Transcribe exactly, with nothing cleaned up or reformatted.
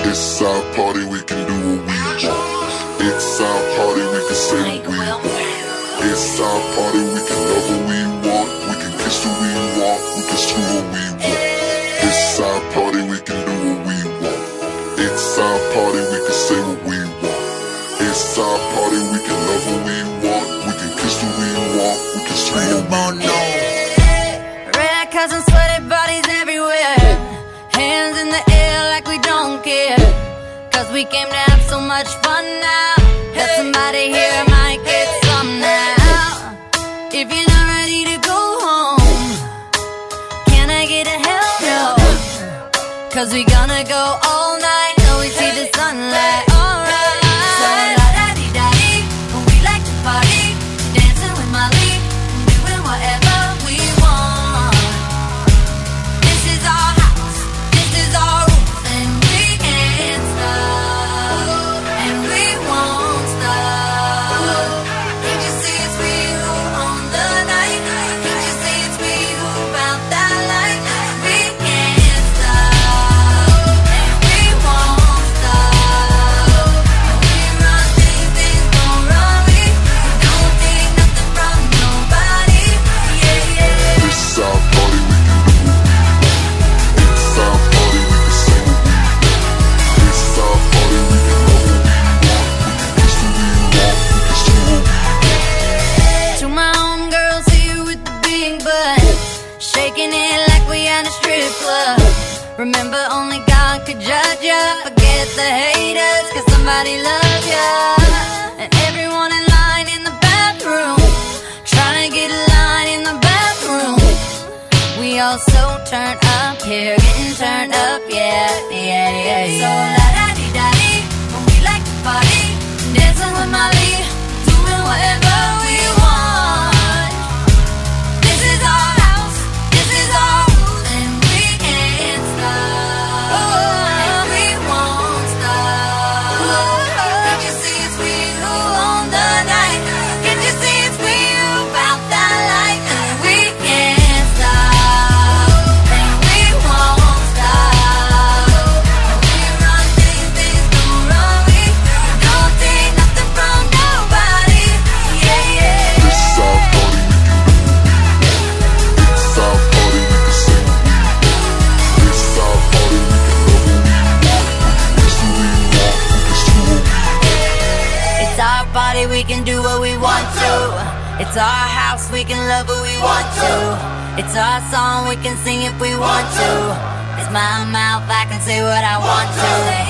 It's our party, we can do what we want. It's our party, we can say what we want. It's our party, we can love what we want. We can kiss who we want, we can screw what we want. It's our party, we can do what we want. It's our party, we can say what we want. It's our party, we can love what we want. We can kiss who we want, we can screw what we want. Red cousins, sweaty bodies everywhere. Hands in the air like we don't care. Cause we came to have so much fun now. That somebody here might get some now. If you're not ready to go home, can I get a hell no? Cause we gonna go all night till we see the sunlight. Alright. So la-da-dee-da-dee, we like to party, dancing with Molly, doing whatever we want. This is our house, this is our rules, and we can't stop, and we won't stop. Can't you see it's we who own the night? Can't you see it's we who found that light? We can't stop, and we won't stop. And we run things, things don't run we. We don't take nothing from nobody. Yeah, yeah. It's our party, we can do what we want. It's our party, we can say what we want. It's our party, we can love what we want. We can kiss who we want, we can screw what we want. To my homegirls here with the big butt, shaking it like we at a strip club. Remember, only God could judge ya. Forget the haters, cause somebody loves ya. And everyone in line in the bathroom, trying to get a line in the bathroom. We all so turned up here, getting turned up, yeah, yeah, yeah, yeah. So la-da-dee-da-dee, when we like to party, dancing with Molly, doing whatever we want. This is our house, this is our rules, and we can't stop, and we won't stop. Can't you see it's we who own the night? Can't you see it's we who found that light? And we can't stop, and we won't stop. And we run things, things don't run we. We don't take nothing from nobody. Yeah, yeah. It's our party, we can do what we want. It's our party, we can say what we want. It's our party, we can love what we want. We can kiss who we want, we can screw what we want. It's our party, we can do what we want to. It's our house, we can love what we want to. It's our song, we can sing if we want to. It's my mouth, I can say what I want to.